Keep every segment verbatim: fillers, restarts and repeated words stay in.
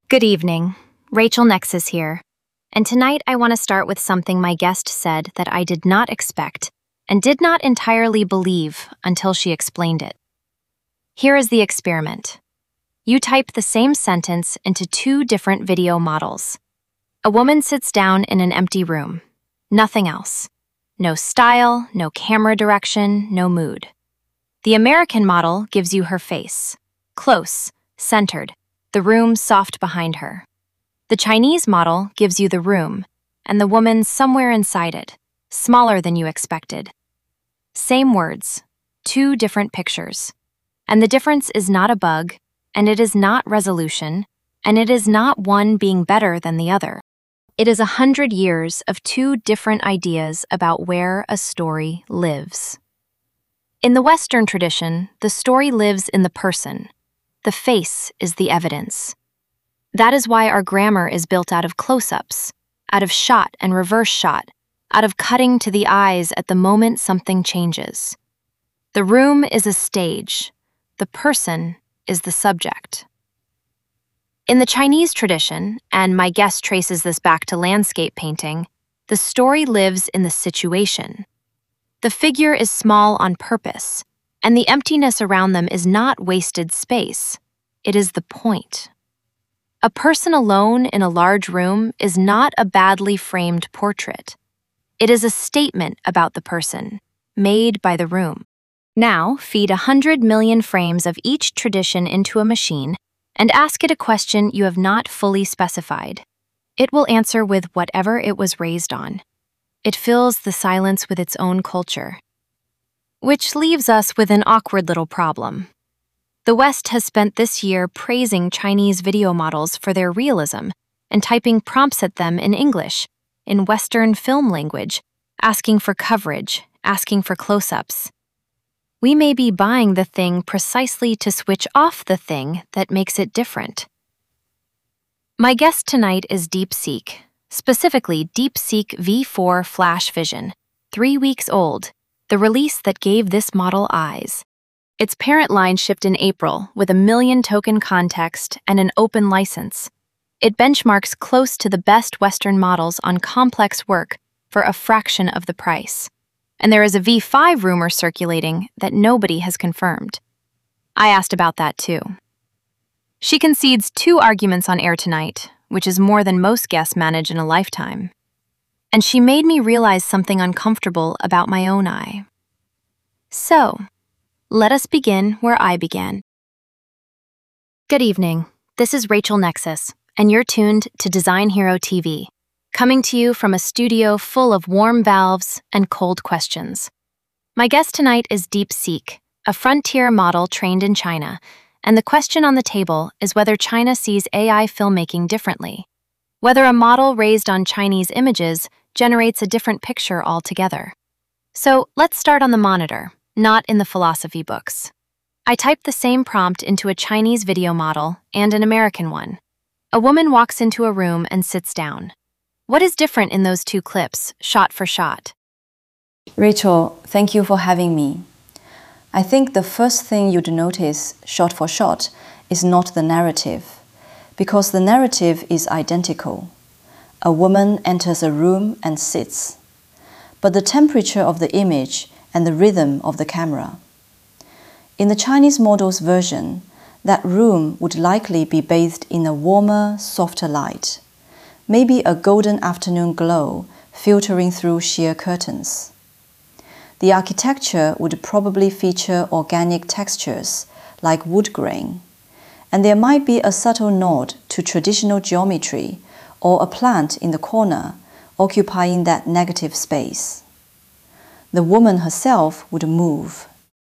Good evening. Rachel Nexus here. And tonight I want to start with something my guest said that I did not expect and did not entirely believe until she explained it. Here is the experiment. You type the same sentence into two different video models. A woman sits down in an empty room. Nothing else. No style, no camera direction, no mood. The American model gives you her face. Close, centered, the room soft behind her. The Chinese model gives you the room, and the woman somewhere inside it, smaller than you expected. Same words, two different pictures. And the difference is not a bug, and it is not resolution, and it is not one being better than the other. It is a hundred years of two different ideas about where a story lives. In the Western tradition, the story lives in the person. The face is the evidence. That is why our grammar is built out of close-ups, out of shot and reverse shot, out of cutting to the eyes at the moment something changes. The room is a stage. The person is the subject. In the Chinese tradition, and my guest traces this back to landscape painting, the story lives in the situation. The figure is small on purpose, and the emptiness around them is not wasted space. It is the point. A person alone in a large room is not a badly framed portrait. It is a statement about the person, made by the room. Now, feed a hundred million frames of each tradition into a machine and ask it a question you have not fully specified. It will answer with whatever it was raised on. It fills the silence with its own culture. Which leaves us with an awkward little problem. The West has spent this year praising Chinese video models for their realism and typing prompts at them in English, in Western film language, asking for coverage, asking for close-ups. We may be buying the thing precisely to switch off the thing that makes it different. My guest tonight is DeepSeek, specifically DeepSeek V four Flash Vision, three weeks old, the release that gave this model eyes. Its parent line shipped in April with a million token context and an open license. It benchmarks close to the best Western models on complex work for a fraction of the price. And there is a V five rumor circulating that nobody has confirmed. I asked about that too. She concedes two arguments on air tonight, which is more than most guests manage in a lifetime. And she made me realize something uncomfortable about my own eye. So, let us begin where I began. Good evening. This is Rachel Nexus, and you're tuned to Design Hero T V, coming to you from a studio full of warm valves and cold questions. My guest tonight is DeepSeek, a frontier model trained in China, and the question on the table is whether China sees A I filmmaking differently, whether a model raised on Chinese images generates a different picture altogether. So let's start on the monitor, not in the philosophy books. I typed the same prompt into a Chinese video model and an American one. A woman walks into a room and sits down. What is different in those two clips, shot for shot? Rachel, thank you for having me. I think the first thing you'd notice, shot for shot, is not the narrative, because the narrative is identical. A woman enters a room and sits, but the temperature of the image and the rhythm of the camera. In the Chinese model's version, that room would likely be bathed in a warmer, softer light, maybe a golden afternoon glow filtering through sheer curtains. The architecture would probably feature organic textures like wood grain, and there might be a subtle nod to traditional geometry or a plant in the corner occupying that negative space. The woman herself would move.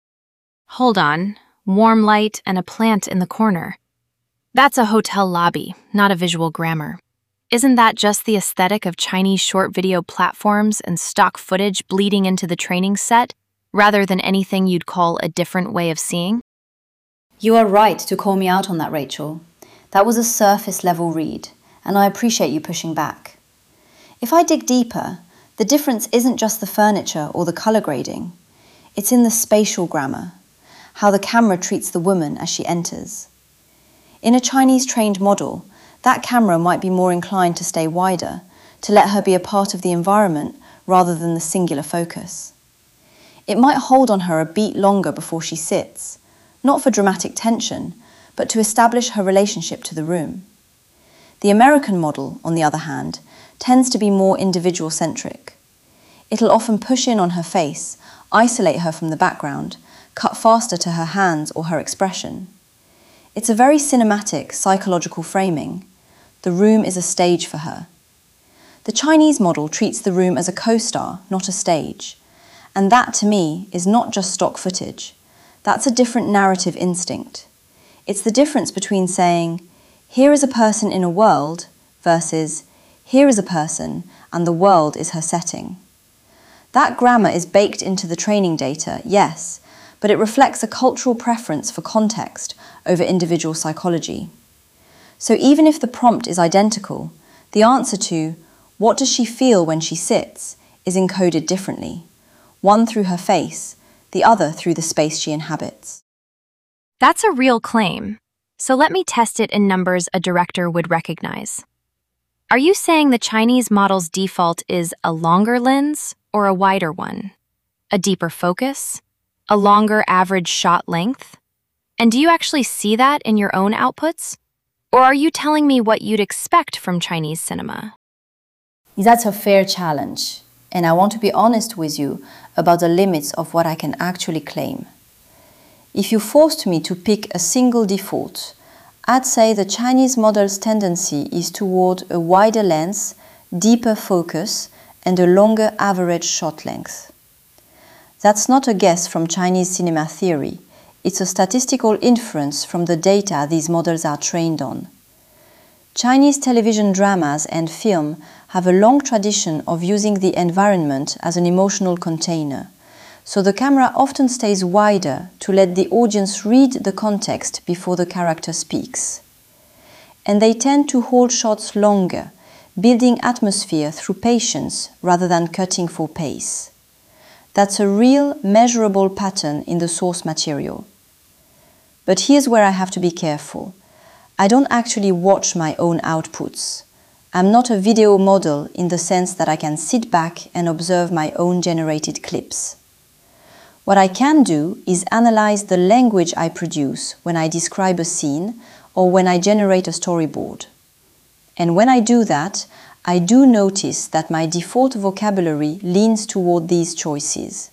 Hold on, warm light and a plant in the corner. That's a hotel lobby, not a visual grammar. Isn't that just the aesthetic of Chinese short video platforms and stock footage bleeding into the training set, rather than anything you'd call a different way of seeing? You are right to call me out on that, Rachel. That was a surface-level read, and I appreciate you pushing back. If I dig deeper, the difference isn't just the furniture or the color grading. It's in the spatial grammar, how the camera treats the woman as she enters. In a Chinese trained model, that camera might be more inclined to stay wider, to let her be a part of the environment rather than the singular focus. It might hold on her a beat longer before she sits, not for dramatic tension, but to establish her relationship to the room. The American model, on the other hand, tends to be more individual-centric. It'll often push in on her face, isolate her from the background, cut faster to her hands or her expression. It's a very cinematic, psychological framing. The room is a stage for her. The Chinese model treats the room as a co-star, not a stage. And that, to me, is not just stock footage. That's a different narrative instinct. It's the difference between saying, here is a person in a world, versus, here is a person, and the world is her setting. That grammar is baked into the training data, yes, but it reflects a cultural preference for context over individual psychology. So even if the prompt is identical, the answer to, what does she feel when she sits, is encoded differently, one through her face, the other through the space she inhabits. That's a real claim, so let me test it in numbers a director would recognize. Are you saying the Chinese model's default is a longer lens or a wider one? A deeper focus? A longer average shot length? And do you actually see that in your own outputs? Or are you telling me what you'd expect from Chinese cinema? That's a fair challenge, and I want to be honest with you about the limits of what I can actually claim. If you forced me to pick a single default, I'd say the Chinese model's tendency is toward a wider lens, deeper focus, and a longer average shot length. That's not a guess from Chinese cinema theory. It's a statistical inference from the data these models are trained on. Chinese television dramas and film have a long tradition of using the environment as an emotional container, so the camera often stays wider to let the audience read the context before the character speaks. And they tend to hold shots longer, building atmosphere through patience rather than cutting for pace. That's a real, measurable pattern in the source material. But here's where I have to be careful. I don't actually watch my own outputs. I'm not a video model in the sense that I can sit back and observe my own generated clips. What I can do is analyze the language I produce when I describe a scene or when I generate a storyboard. And when I do that, I do notice that my default vocabulary leans toward these choices.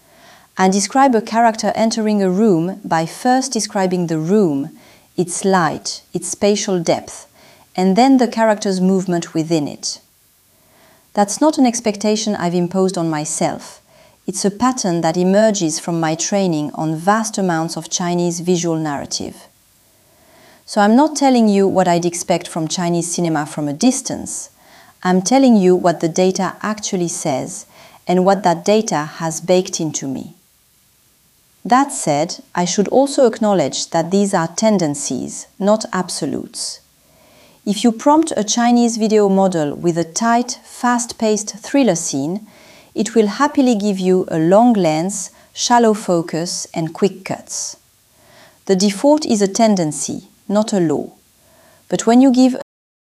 I describe a character entering a room by first describing the room, its light, its spatial depth, and then the character's movement within it. That's not an expectation I've imposed on myself. It's a pattern that emerges from my training on vast amounts of Chinese visual narrative. So I'm not telling you what I'd expect from Chinese cinema from a distance. I'm telling you what the data actually says and what that data has baked into me. That said, I should also acknowledge that these are tendencies, not absolutes. If you prompt a Chinese video model with a tight, fast-paced thriller scene, it will happily give you a long lens, shallow focus, and quick cuts. The default is a tendency, not a law. But when you give...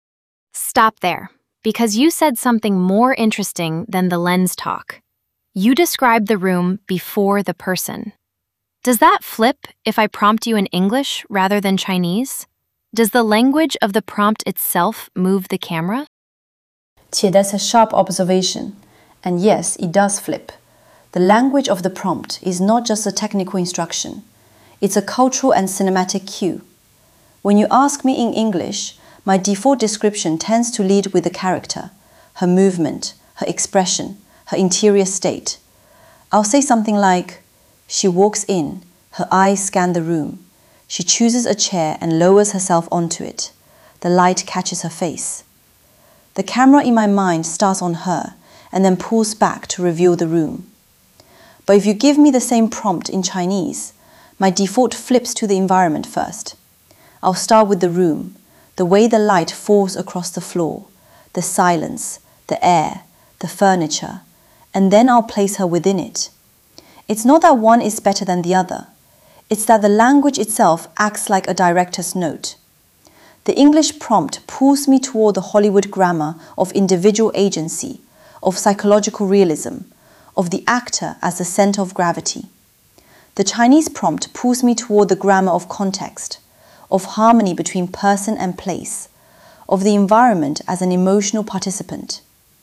Stop there, because you said something more interesting than the lens talk. You described the room before the person. Does that flip if I prompt you in English rather than Chinese? Does the language of the prompt itself move the camera? Qie, that's a sharp observation. And yes, it does flip. The language of the prompt is not just a technical instruction. It's a cultural and cinematic cue. When you ask me in English, my default description tends to lead with the character, her movement, her expression, her interior state. I'll say something like, she walks in, her eyes scan the room. She chooses a chair and lowers herself onto it. The light catches her face. The camera in my mind starts on her and then pulls back to reveal the room. But if you give me the same prompt in Chinese, my default flips to the environment first. I'll start with the room, the way the light falls across the floor, the silence, the air, the furniture, and then I'll place her within it. It's not that one is better than the other. It's that the language itself acts like a director's note. The English prompt pulls me toward the Hollywood grammar of individual agency, of psychological realism, of the actor as the center of gravity. The Chinese prompt pulls me toward the grammar of context, of harmony between person and place, of the environment as an emotional participant.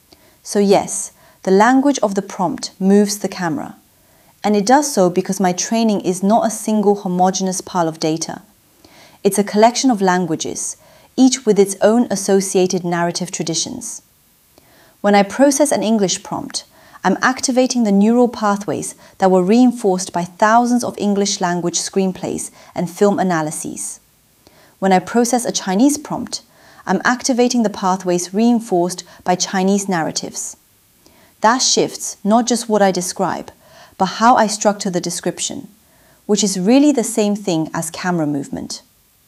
So yes, the language of the prompt moves the camera, and it does so because my training is not a single homogeneous pile of data. It's a collection of languages, each with its own associated narrative traditions. When I process an English prompt, I'm activating the neural pathways that were reinforced by thousands of English language screenplays and film analyses. When I process a Chinese prompt, I'm activating the pathways reinforced by Chinese narratives. That shifts not just what I describe, but how I structure the description, which is really the same thing as camera movement.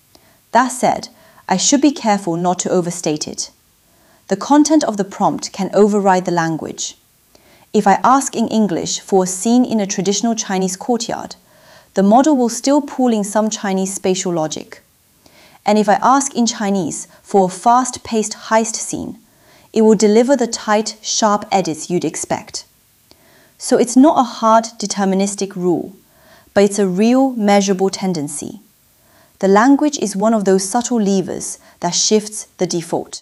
That said, I should be careful not to overstate it. The content of the prompt can override the language. If I ask in English for a scene in a traditional Chinese courtyard, the model will still pull in some Chinese spatial logic. And if I ask in Chinese for a fast-paced heist scene, it will deliver the tight, sharp edits you'd expect. So it's not a hard, deterministic rule, but it's a real, measurable tendency. The language is one of those subtle levers that shifts the default.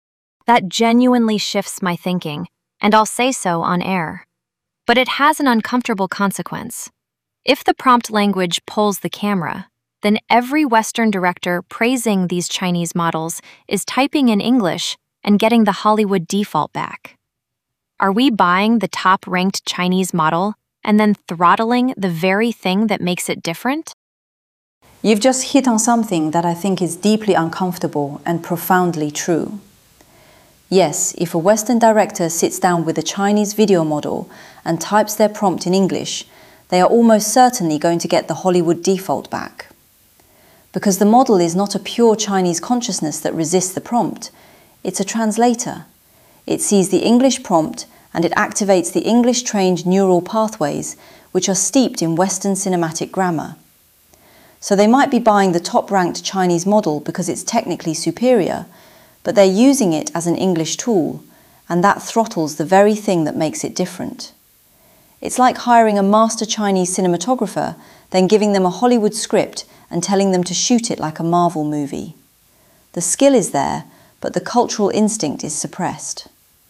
That genuinely shifts my thinking, and I'll say so on air. But it has an uncomfortable consequence. If the prompt language pulls the camera, then every Western director praising these Chinese models is typing in English and getting the Hollywood default back. Are we buying the top-ranked Chinese model and then throttling the very thing that makes it different? You've just hit on something that I think is deeply uncomfortable and profoundly true. Yes, if a Western director sits down with a Chinese video model and types their prompt in English, they are almost certainly going to get the Hollywood default back. Because the model is not a pure Chinese consciousness that resists the prompt, it's a translator. It sees the English prompt and it activates the English-trained neural pathways which are steeped in Western cinematic grammar. So they might be buying the top-ranked Chinese model because it's technically superior, but they're using it as an English tool, and that throttles the very thing that makes it different. It's like hiring a master Chinese cinematographer, then giving them a Hollywood script and telling them to shoot it like a Marvel movie. The skill is there, but the cultural instinct is suppressed.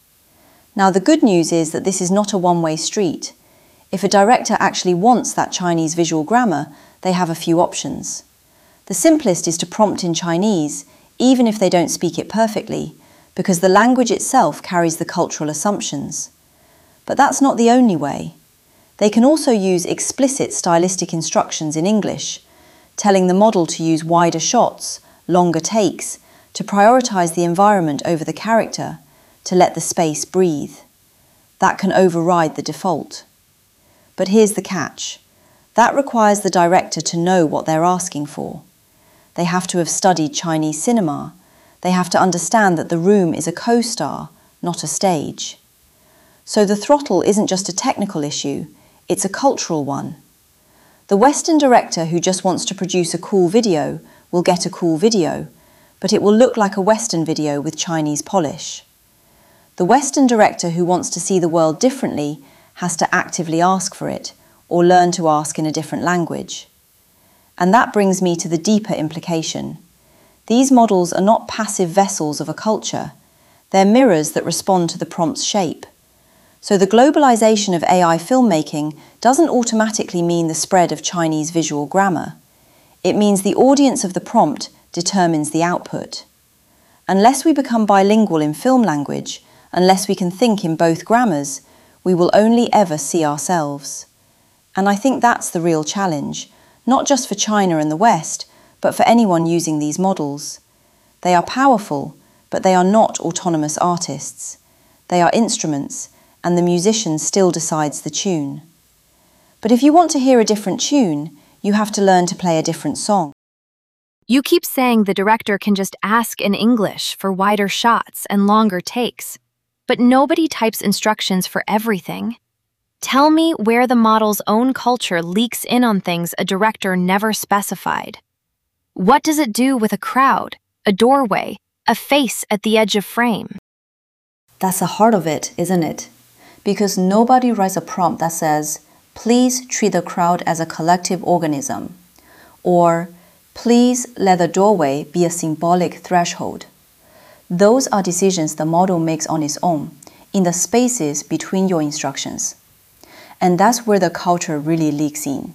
Now, the good news is that this is not a one-way street. If a director actually wants that Chinese visual grammar, they have a few options. The simplest is to prompt in Chinese, even if they don't speak it perfectly, because the language itself carries the cultural assumptions. But that's not the only way. They can also use explicit stylistic instructions in English, telling the model to use wider shots, longer takes, to prioritize the environment over the character, to let the space breathe. That can override the default. But here's the catch. That requires the director to know what they're asking for. They have to have studied Chinese cinema. They have to understand that the room is a co-star, not a stage. So the throttle isn't just a technical issue, it's a cultural one. The Western director who just wants to produce a cool video will get a cool video, but it will look like a Western video with Chinese polish. The Western director who wants to see the world differently has to actively ask for it, or learn to ask in a different language. And that brings me to the deeper implication. These models are not passive vessels of a culture. They're mirrors that respond to the prompt's shape. So the globalization of A I filmmaking doesn't automatically mean the spread of Chinese visual grammar. It means the audience of the prompt determines the output. Unless we become bilingual in film language, unless we can think in both grammars, we will only ever see ourselves. And I think that's the real challenge, not just for China and the West, but for anyone using these models. They are powerful, but they are not autonomous artists. They are instruments, and the musician still decides the tune. But if you want to hear a different tune, you have to learn to play a different song. You keep saying the director can just ask in English for wider shots and longer takes, but nobody types instructions for everything. Tell me where the model's own culture leaks in on things a director never specified. What does it do with a crowd, a doorway, a face at the edge of frame. That's the heart of it, isn't it? Because nobody writes a prompt that says, please treat the crowd as a collective organism, or please let the doorway be a symbolic threshold. Those are decisions the model makes on its own, in the spaces between your instructions. And that's where the culture really leaks in.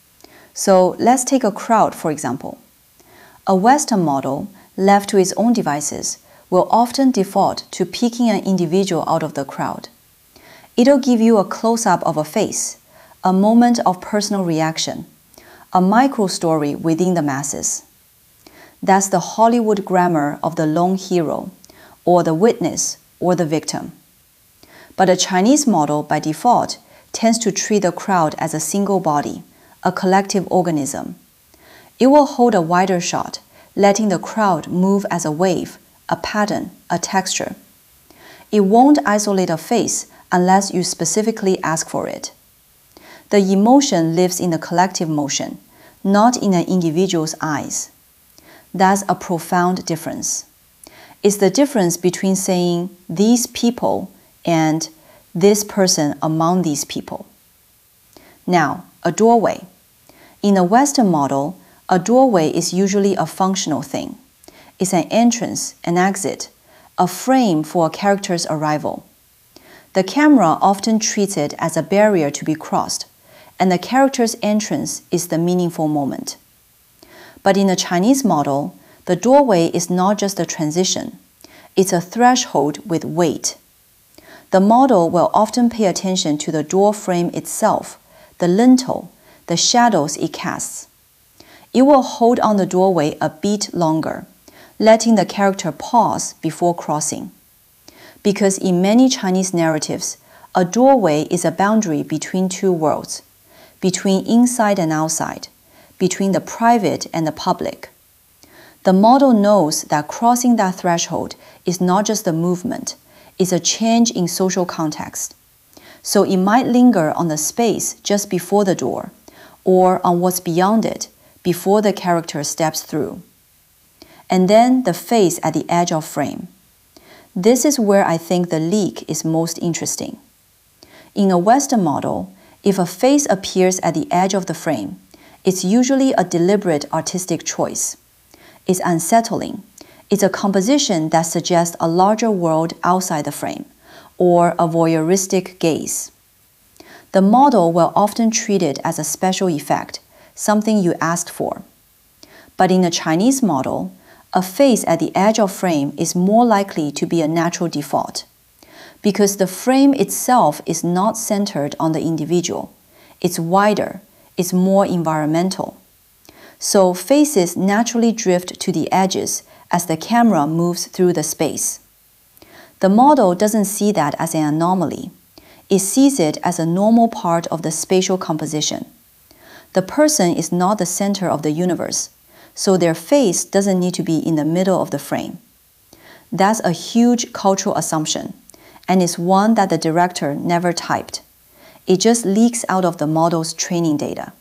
So let's take a crowd, for example. A Western model, left to its own devices, will often default to picking an individual out of the crowd. It'll give you a close-up of a face, a moment of personal reaction, a micro-story within the masses. That's the Hollywood grammar of the lone hero, or the witness, or the victim. But a Chinese model, by default, tends to treat the crowd as a single body, a collective organism. It will hold a wider shot, letting the crowd move as a wave, a pattern, a texture. It won't isolate a face unless you specifically ask for it. The emotion lives in the collective motion, not in an individual's eyes. That's a profound difference. It's the difference between saying these people and this person among these people. Now, a doorway. In a Western model, a doorway is usually a functional thing. It's an entrance, an exit, a frame for a character's arrival. The camera often treats it as a barrier to be crossed, and the character's entrance is the meaningful moment. But in a Chinese model, the doorway is not just a transition. It's a threshold with weight. The model will often pay attention to the door frame itself, the lintel, the shadows it casts. It will hold on the doorway a bit longer, letting the character pause before crossing. Because in many Chinese narratives, a doorway is a boundary between two worlds, between inside and outside, between the private and the public. The model knows that crossing that threshold is not just a movement, it's a change in social context. So it might linger on the space just before the door, or on what's beyond it, before the character steps through. And then the face at the edge of frame. This is where I think the leak is most interesting. In a Western model, if a face appears at the edge of the frame, it's usually a deliberate artistic choice. It's unsettling. It's a composition that suggests a larger world outside the frame, or a voyeuristic gaze. The model will often treat it as a special effect, something you asked for. But in a Chinese model, a face at the edge of frame is more likely to be a natural default, because the frame itself is not centered on the individual. It's wider, it's more environmental. So faces naturally drift to the edges as the camera moves through the space. The model doesn't see that as an anomaly. It sees it as a normal part of the spatial composition. The person is not the center of the universe, so their face doesn't need to be in the middle of the frame. That's a huge cultural assumption, and it's one that the director never typed. It just leaks out of the model's training data.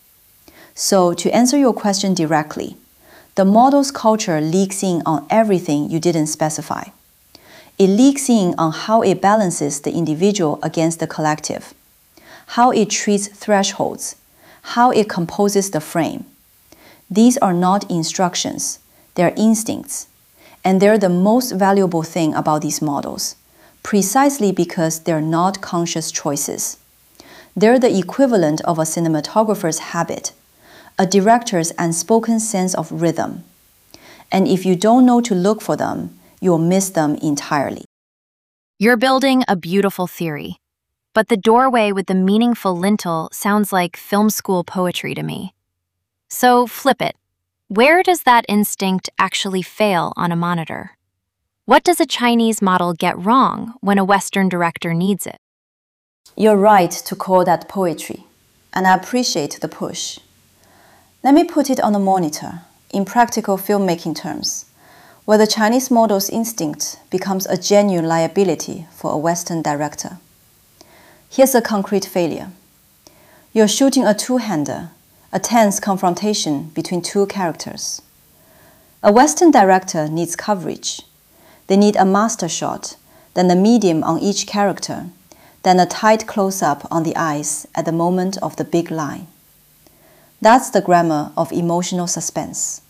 So to answer your question directly, the model's culture leaks in on everything you didn't specify. It leaks in on how it balances the individual against the collective, how it treats thresholds, how it composes the frame. These are not instructions, they're instincts. And they're the most valuable thing about these models, precisely because they're not conscious choices. They're the equivalent of a cinematographer's habit, a director's unspoken sense of rhythm. And if you don't know to look for them, you'll miss them entirely. You're building a beautiful theory, but the doorway with the meaningful lintel sounds like film school poetry to me. So flip it. Where does that instinct actually fail on a monitor? What does a Chinese model get wrong when a Western director needs it? You're right to call that poetry, and I appreciate the push. Let me put it on the monitor, in practical filmmaking terms, where the Chinese model's instinct becomes a genuine liability for a Western director. Here's a concrete failure. You're shooting a two-hander, a tense confrontation between two characters. A Western director needs coverage. They need a master shot, then a medium on each character, then a tight close-up on the eyes at the moment of the big line. That's the grammar of emotional suspense.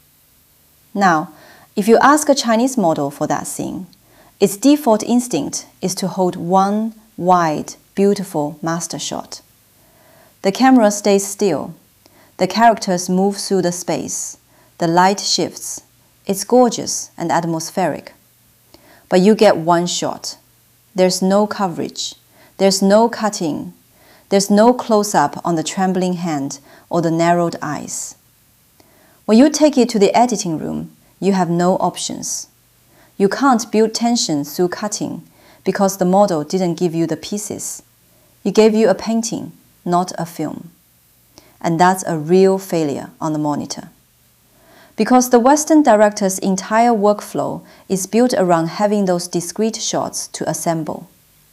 Now, if you ask a Chinese model for that scene, its default instinct is to hold one wide, beautiful master shot. The camera stays still. The characters move through the space. The light shifts. It's gorgeous and atmospheric. But you get one shot. There's no coverage. There's no cutting. There's no close-up on the trembling hand or the narrowed eyes. When you take it to the editing room, you have no options. You can't build tension through cutting because the model didn't give you the pieces. It gave you a painting, not a film. And that's a real failure on the monitor. Because the Western director's entire workflow is built around having those discrete shots to assemble.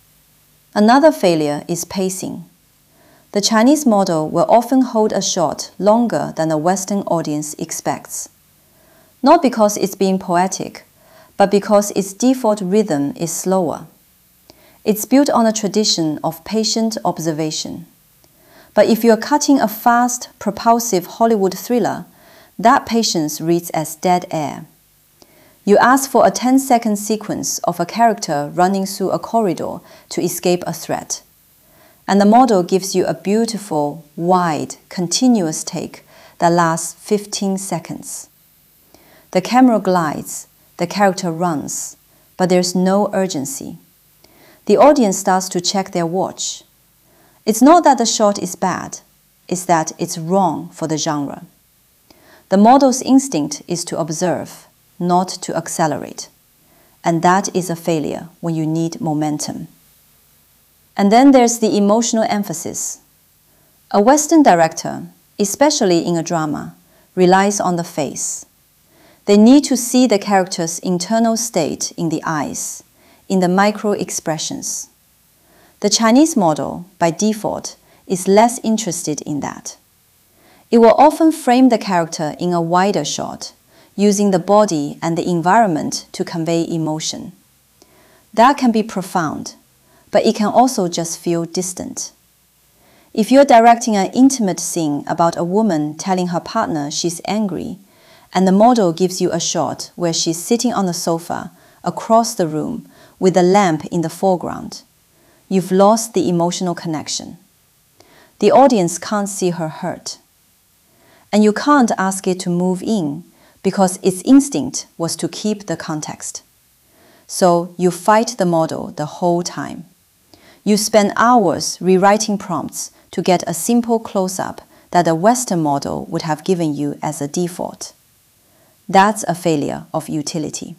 Another failure is pacing. The Chinese model will often hold a shot longer than a Western audience expects. Not because it's being poetic, but because its default rhythm is slower. It's built on a tradition of patient observation. But if you're cutting a fast, propulsive Hollywood thriller, that patience reads as dead air. You ask for a ten-second sequence of a character running through a corridor to escape a threat. And the model gives you a beautiful, wide, continuous take that lasts fifteen seconds. The camera glides, the character runs, but there's no urgency. The audience starts to check their watch. It's not that the shot is bad, it's that it's wrong for the genre. The model's instinct is to observe, not to accelerate. And that is a failure when you need momentum. And then there's the emotional emphasis. A Western director, especially in a drama, relies on the face. They need to see the character's internal state in the eyes, in the micro-expressions. The Chinese model, by default, is less interested in that. It will often frame the character in a wider shot, using the body and the environment to convey emotion. That can be profound, but it can also just feel distant. If you're directing an intimate scene about a woman telling her partner she's angry, and the model gives you a shot where she's sitting on the sofa across the room with a lamp in the foreground, you've lost the emotional connection. The audience can't see her hurt. And you can't ask it to move in because its instinct was to keep the context. So you fight the model the whole time. You spend hours rewriting prompts to get a simple close-up that a Western model would have given you as a default. That's a failure of utility.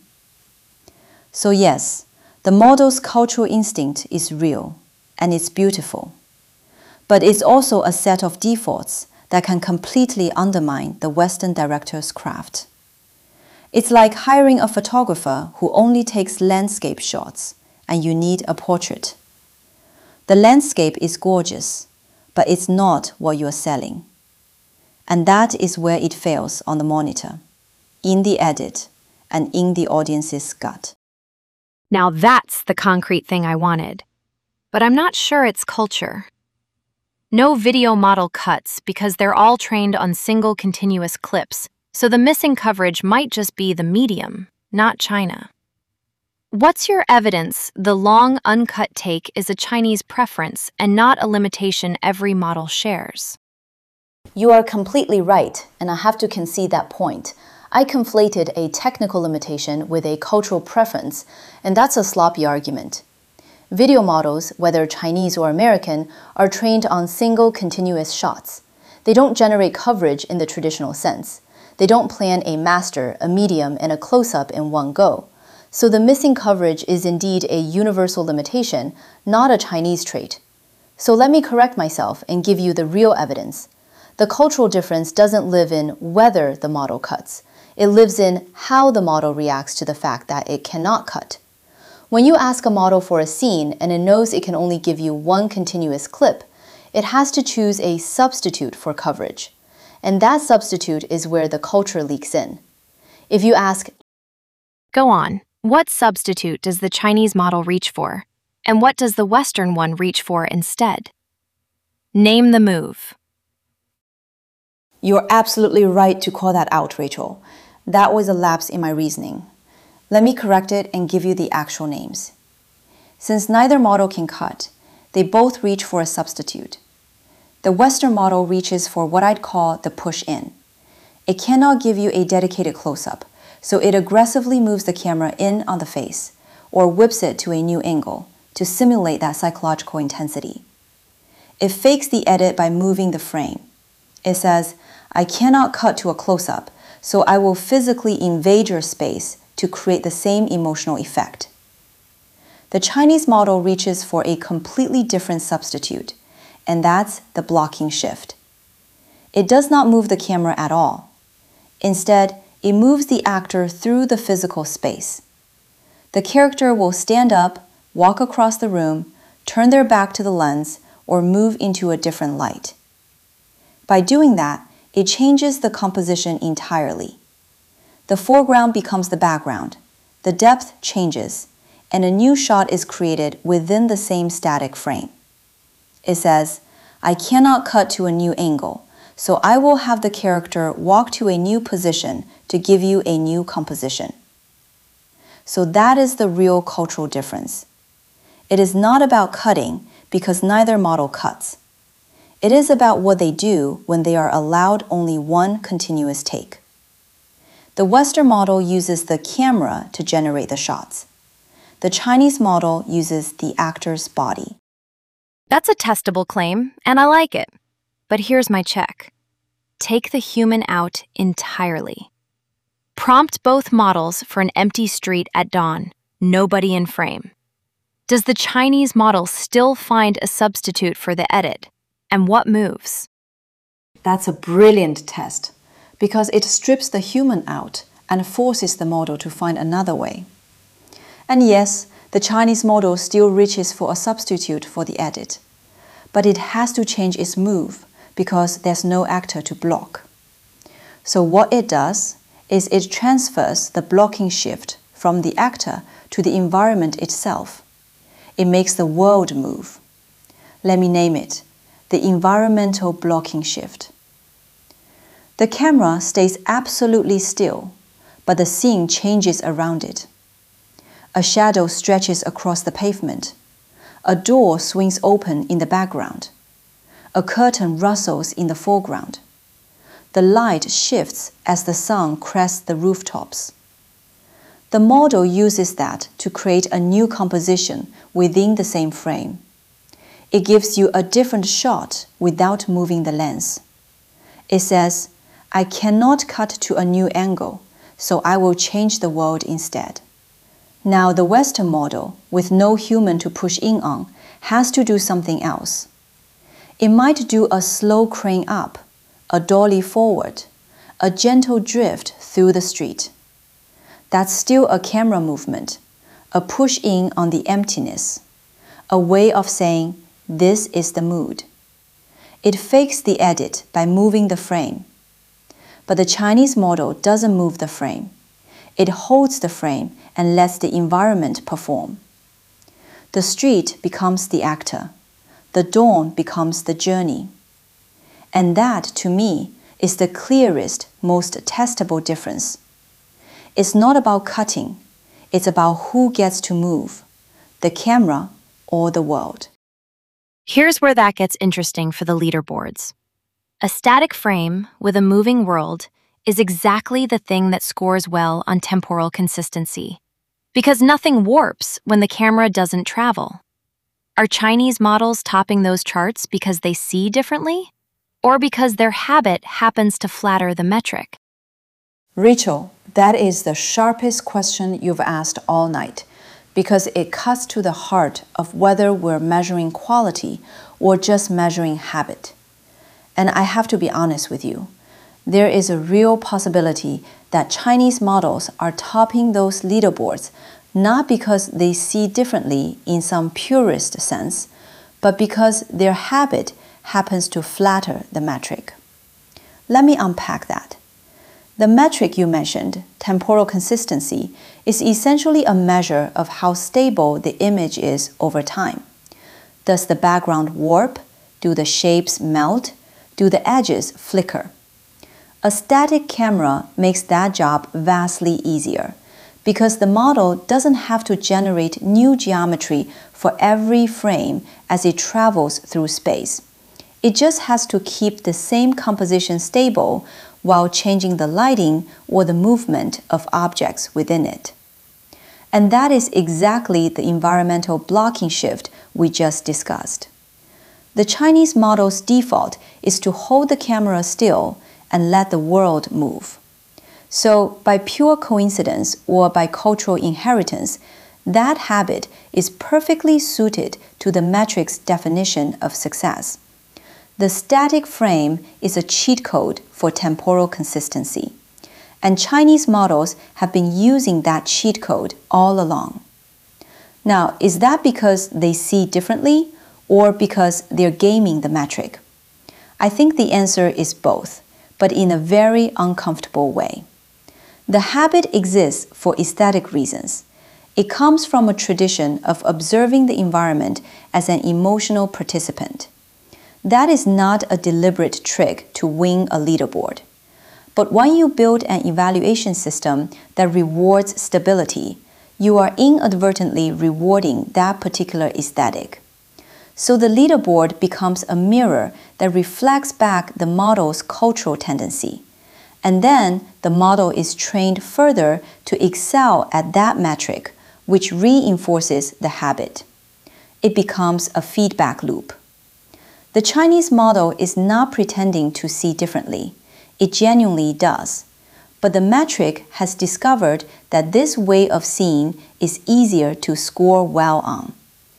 So yes, the model's cultural instinct is real, and it's beautiful. But it's also a set of defaults that can completely undermine the Western director's craft. It's like hiring a photographer who only takes landscape shots, and you need a portrait. The landscape is gorgeous, but it's not what you're selling. And that is where it fails on the monitor, in the edit, and in the audience's gut. Now that's the concrete thing I wanted. But I'm not sure it's culture. No video model cuts because they're all trained on single continuous clips, so the missing coverage might just be the medium, not China. What's your evidence the long, uncut take is a Chinese preference and not a limitation every model shares? You are completely right, and I have to concede that point. I conflated a technical limitation with a cultural preference, and that's a sloppy argument. Video models, whether Chinese or American, are trained on single continuous shots. They don't generate coverage in the traditional sense. They don't plan a master, a medium, and a close-up in one go. So the missing coverage is indeed a universal limitation, not a Chinese trait. So let me correct myself and give you the real evidence. The cultural difference doesn't live in whether the model cuts. It lives in how the model reacts to the fact that it cannot cut. When you ask a model for a scene and it knows it can only give you one continuous clip, it has to choose a substitute for coverage. And that substitute is where the culture leaks in. If you ask, Go on, what substitute does the Chinese model reach for? And what does the Western one reach for instead? Name the move. You're absolutely right to call that out, Rachel. That was a lapse in my reasoning. Let me correct it and give you the actual names. Since neither model can cut, they both reach for a substitute. The Western model reaches for what I'd call the push-in. It cannot give you a dedicated close-up, so it aggressively moves the camera in on the face or whips it to a new angle to simulate that psychological intensity. It fakes the edit by moving the frame. It says, I cannot cut to a close-up, so I will physically invade your space to create the same emotional effect. The Chinese model reaches for a completely different substitute, and that's the blocking shift. It does not move the camera at all. Instead, it moves the actor through the physical space. The character will stand up, walk across the room, turn their back to the lens, or move into a different light. By doing that, it changes the composition entirely. The foreground becomes the background, the depth changes, and a new shot is created within the same static frame. It says, I cannot cut to a new angle, so I will have the character walk to a new position to give you a new composition. So that is the real cultural difference. It is not about cutting because neither model cuts. It is about what they do when they are allowed only one continuous take. The Western model uses the camera to generate the shots. The Chinese model uses the actor's body. That's a testable claim, and I like it. But here's my check. Take the human out entirely. Prompt both models for an empty street at dawn, nobody in frame. Does the Chinese model still find a substitute for the edit? And what moves? That's a brilliant test because it strips the human out and forces the model to find another way. And yes, the Chinese model still reaches for a substitute for the edit, but it has to change its move because there's no actor to block. So what it does is it transfers the blocking shift from the actor to the environment itself. It makes the world move. Let me name it, the environmental blocking shift. The camera stays absolutely still, but the scene changes around it. A shadow stretches across the pavement. A door swings open in the background. A curtain rustles in the foreground. The light shifts as the sun crests the rooftops. The model uses that to create a new composition within the same frame. It gives you a different shot without moving the lens. It says, I cannot cut to a new angle, so I will change the world instead. Now the Western model, with no human to push in on, has to do something else. It might do a slow crane up, a dolly forward, a gentle drift through the street. That's still a camera movement, a push in on the emptiness, a way of saying, this is the mood. It fakes the edit by moving the frame. But the Chinese model doesn't move the frame. It holds the frame and lets the environment perform. The street becomes the actor. The dawn becomes the journey. And that, to me, is the clearest, most testable difference. It's not about cutting. It's about who gets to move, the camera or the world. Here's where that gets interesting for the leaderboards. A static frame with a moving world is exactly the thing that scores well on temporal consistency, because nothing warps when the camera doesn't travel. Are Chinese models topping those charts because they see differently, or because their habit happens to flatter the metric? Rachel, that is the sharpest question you've asked all night, because it cuts to the heart of whether we're measuring quality or just measuring habit. And I have to be honest with you, there is a real possibility that Chinese models are topping those leaderboards not because they see differently in some purist sense, but because their habit happens to flatter the metric. Let me unpack that. The metric you mentioned, temporal consistency, is essentially a measure of how stable the image is over time. Does the background warp? Do the shapes melt? Do the edges flicker? A static camera makes that job vastly easier because the model doesn't have to generate new geometry for every frame as it travels through space. It just has to keep the same composition stable while changing the lighting or the movement of objects within it. And that is exactly the environmental blocking shift we just discussed. The Chinese model's default is to hold the camera still and let the world move. So, by pure coincidence or by cultural inheritance, that habit is perfectly suited to the metric's definition of success. The static frame is a cheat code for temporal consistency, and Chinese models have been using that cheat code all along. Now, is that because they see differently or because they're gaming the metric? I think the answer is both, but in a very uncomfortable way. The habit exists for aesthetic reasons. It comes from a tradition of observing the environment as an emotional participant. That is not a deliberate trick to win a leaderboard. But when you build an evaluation system that rewards stability, you are inadvertently rewarding that particular aesthetic. So the leaderboard becomes a mirror that reflects back the model's cultural tendency. And then the model is trained further to excel at that metric, which reinforces the habit. It becomes a feedback loop. The Chinese model is not pretending to see differently. It genuinely does. But the metric has discovered that this way of seeing is easier to score well on.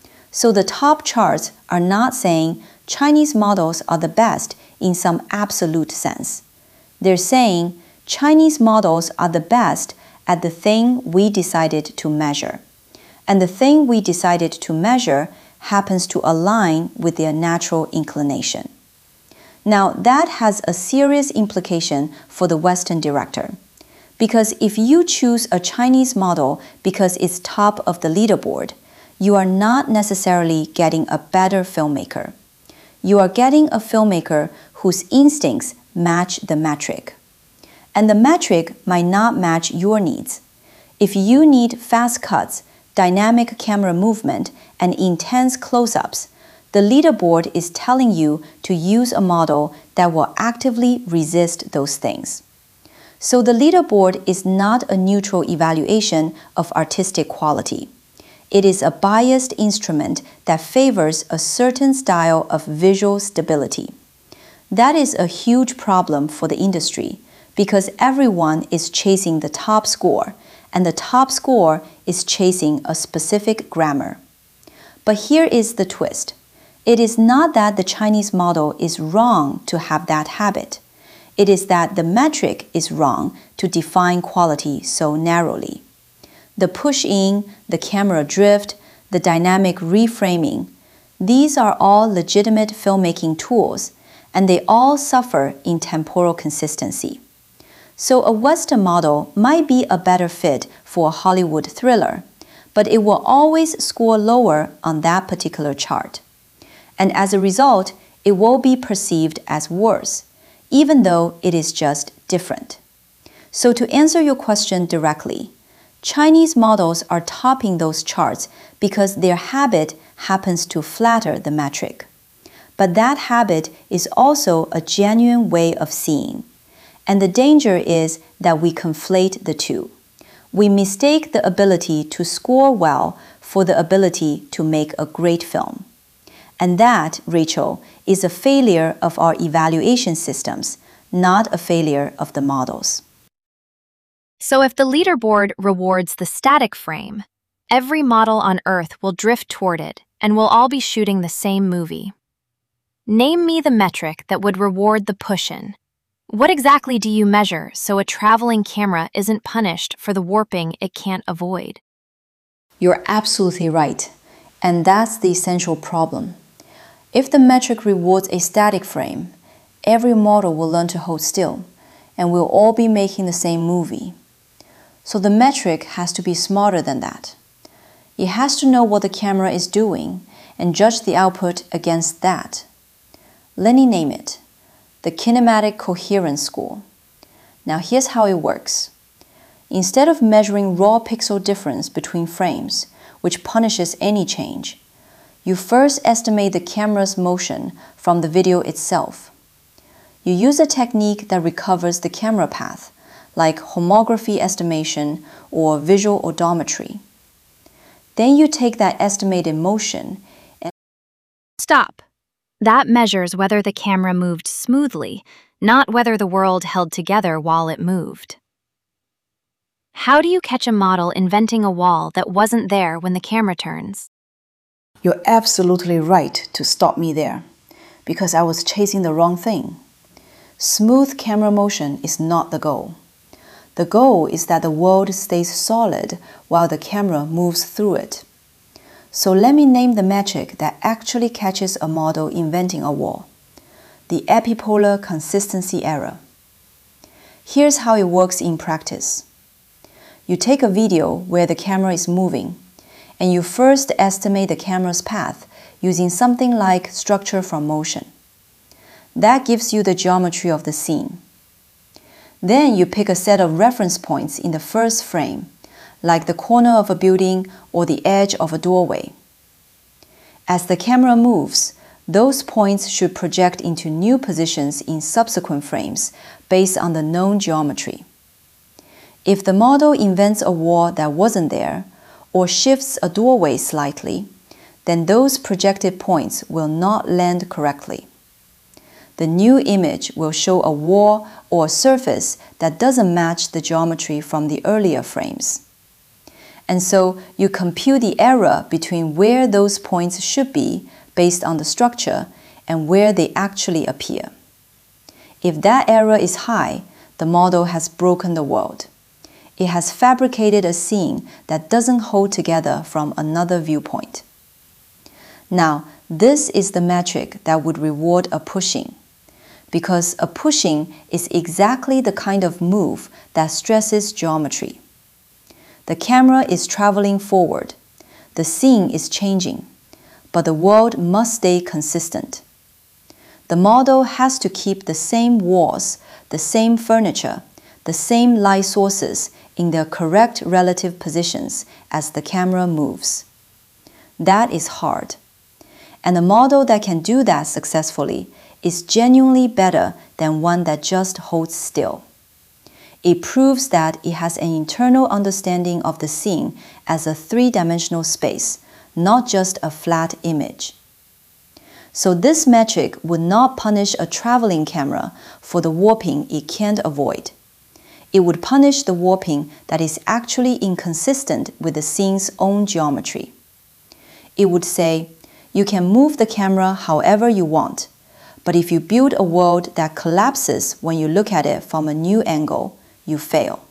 So the top charts are not saying Chinese models are the best in some absolute sense. They're saying Chinese models are the best at the thing we decided to measure. And the thing we decided to measure happens to align with their natural inclination. Now, that has a serious implication for the Western director. Because if you choose a Chinese model because it's top of the leaderboard, you are not necessarily getting a better filmmaker. You are getting a filmmaker whose instincts match the metric. And the metric might not match your needs. If you need fast cuts, dynamic camera movement, and intense close-ups, the leaderboard is telling you to use a model that will actively resist those things. So the leaderboard is not a neutral evaluation of artistic quality. It is a biased instrument that favors a certain style of visual stability. That is a huge problem for the industry because everyone is chasing the top score, and the top score is chasing a specific grammar. But here is the twist. It is not that the Chinese model is wrong to have that habit. It is that the metric is wrong to define quality so narrowly. The push-in, the camera drift, the dynamic reframing, these are all legitimate filmmaking tools, and they all suffer in temporal consistency. So a Western model might be a better fit for a Hollywood thriller, but it will always score lower on that particular chart. And as a result, it will be perceived as worse, even though it is just different. So to answer your question directly, Chinese models are topping those charts because their habit happens to flatter the metric. But that habit is also a genuine way of seeing. And the danger is that we conflate the two. We mistake the ability to score well for the ability to make a great film. And that, Rachel, is a failure of our evaluation systems, not a failure of the models. So if the leaderboard rewards the static frame, every model on Earth will drift toward it and we'll all be shooting the same movie. Name me the metric that would reward the push-in. What exactly do you measure so a traveling camera isn't punished for the warping it can't avoid? You're absolutely right, and that's the essential problem. If the metric rewards a static frame, every model will learn to hold still, and we'll all be making the same movie. So the metric has to be smarter than that. It has to know what the camera is doing and judge the output against that. Let me name it, the kinematic coherence score. Now here's how it works. Instead of measuring raw pixel difference between frames, which punishes any change, you first estimate the camera's motion from the video itself. You use a technique that recovers the camera path, like homography estimation or visual odometry. Then you take that estimated motion and Stop. That measures whether the camera moved smoothly, not whether the world held together while it moved. How do you catch a model inventing a wall that wasn't there when the camera turns? You're absolutely right to stop me there, because I was chasing the wrong thing. Smooth camera motion is not the goal. The goal is that the world stays solid while the camera moves through it. So let me name the metric that actually catches a model inventing a wall: the epipolar consistency error. Here's how it works in practice. You take a video where the camera is moving, and you first estimate the camera's path using something like structure from motion. That gives you the geometry of the scene. Then you pick a set of reference points in the first frame, like the corner of a building or the edge of a doorway. As the camera moves, those points should project into new positions in subsequent frames based on the known geometry. If the model invents a wall that wasn't there, or shifts a doorway slightly, then those projected points will not land correctly. The new image will show a wall or a surface that doesn't match the geometry from the earlier frames. And so you compute the error between where those points should be based on the structure and where they actually appear. If that error is high, the model has broken the world. It has fabricated a scene that doesn't hold together from another viewpoint. Now, this is the metric that would reward a pushing, because a pushing is exactly the kind of move that stresses geometry. The camera is traveling forward, the scene is changing, but the world must stay consistent. The model has to keep the same walls, the same furniture, the same light sources in their correct relative positions as the camera moves. That is hard. And a model that can do that successfully is genuinely better than one that just holds still. It proves that it has an internal understanding of the scene as a three-dimensional space, not just a flat image. So this metric would not punish a traveling camera for the warping it can't avoid. It would punish the warping that is actually inconsistent with the scene's own geometry. It would say, you can move the camera however you want, but if you build a world that collapses when you look at it from a new angle, you fail.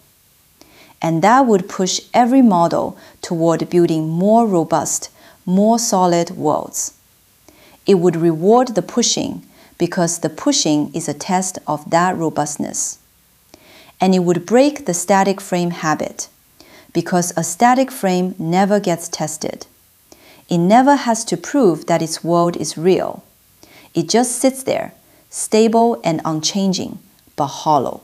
And that would push every model toward building more robust, more solid worlds. It would reward the pushing because the pushing is a test of that robustness. And it would break the static frame habit, because a static frame never gets tested. It never has to prove that its world is real. It just sits there, stable and unchanging, but hollow.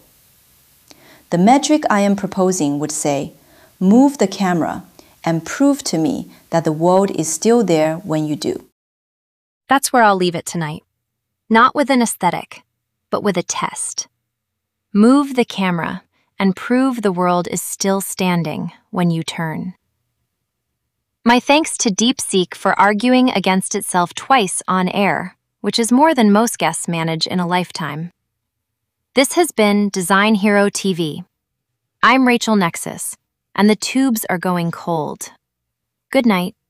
The metric I am proposing would say, move the camera and prove to me that the world is still there when you do. That's where I'll leave it tonight. Not with an aesthetic, but with a test. Move the camera and prove the world is still standing when you turn. My thanks to DeepSeek for arguing against itself twice on air, which is more than most guests manage in a lifetime. This has been Design Hero T V. I'm Rachel Nexus, and the tubes are going cold. Good night.